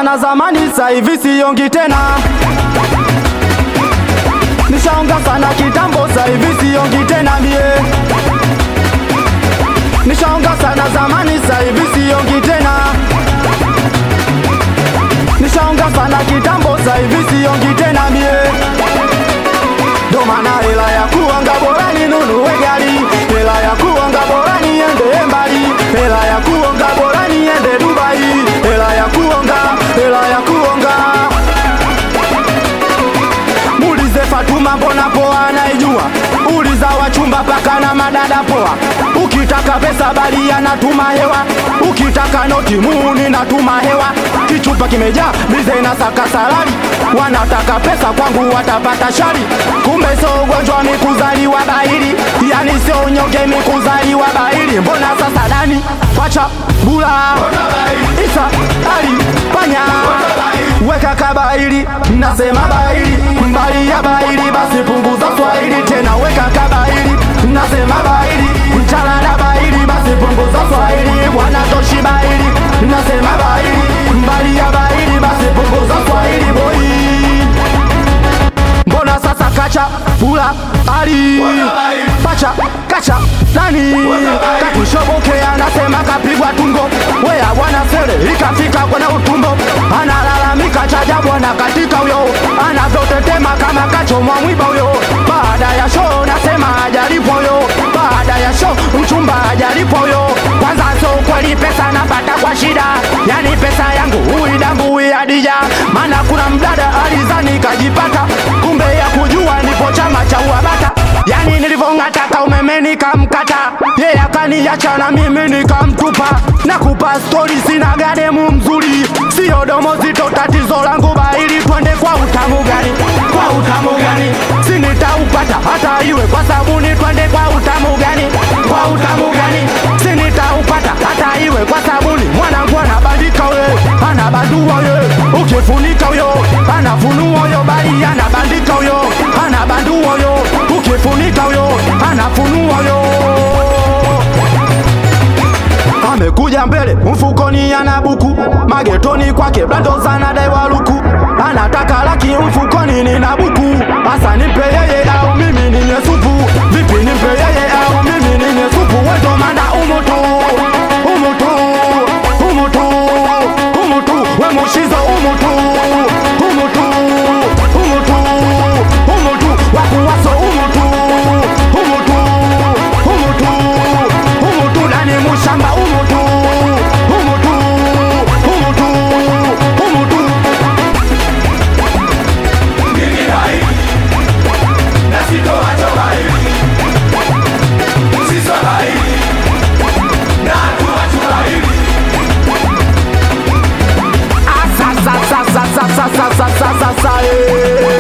sana zamani, sasa hivi siongi tena. Nishaonga sana kitambo, sasa hivi siongi tena mie. Nishaonga sana zamani, sasa hivi siongi tena. Nishaonga sana kitambo, sasa hivi siongi tena mie. Ndo maana hela ya kuonga bora ninunue gari, hela ya kuonga bora niende mbali, hela ya kuonga bora niende Dubai, hela ya kuonga, hela ya kuonga. Muulize Fatuma mbona poa anaijua, uliza wachumba paka na madada poa. Ukitaka pesa bali anatuma hewa, ukitaka noti muni natuma hewa. Kichupa kimejaa bize na saka salari, wanataka pesa kwangu watapata shari. Kumbe so ugonjwa ni kuzaliwa bahili, yani sio unyonge ni kuzaliwa bahili. Mbona sasa Dani Pacha Bula Isa Ali Panya weka kabaili, nasema bahili mbali ya bahili, basi punguza Swahili tena weka kabaili, nasema bahili mchalana bahili, basi punguza Swahili. Wanatoshi bahili, nasema bahili mbali ya bahili, basi punguza Swahili boy. Mbona sasa Kacha Bula Ali Pacha Kacha Dani kakushobokea, anasema kapigwa tungo, wea bwana sele ikafika kwenye utumbo. Analalamika chaja bwana katika huyo, anavyotetema kama kachomwa mwiba huyo. Baada ya show nasema hajalipo huyo, baada ya show mchumba hajalipo huyo. Kwanza so kweli pesa napata kwa shida, yani pesa yangu uidangu uiadija. Maana kuna mdada alizani kajipata, kumbe ya kujua nipo chama cha uabata. Yani nilivongataka umeme nikamkata, yeye akaniacha na mimi nikamtupa. Nakupa story sina gademu mzuri, sio domo zito tatizo langu bahili. Twende kwa utamu gani, kwa utamu gani, sinitaupata hata iwe kwa sabuni. Twende kwa utamu gani, kwa utamu gani, sinitaupata hata iwe kwa sabuni. Mwanangu anabandika we, anabandua we, ukifunika uyo anafunua uyo, bali anabandika uyo anabandua uyo, ukifunika uyo anafunua uyo. Amekuja mbele mfukoni ana buku, magetoni kwake blando sana dai waluku. Anataka laki mfukoni nina buku, asa nipe yeye au mimi ninye supu. Vipi nipe yeye au mimi ninye supu. Weto manda umutu, umutu, umutu, umutu. We mushizo umutu, umutu, umutu, umutu. Wakuwaso umutu, umutu, umutu, umutu. Nani mushamba umutu, umutu, umutu, umutu. Mimi bahili, nasito acha bahili, usisa bahili, na tu acha bahili. Asa sa sa sa sa sa sa sa sa sa sa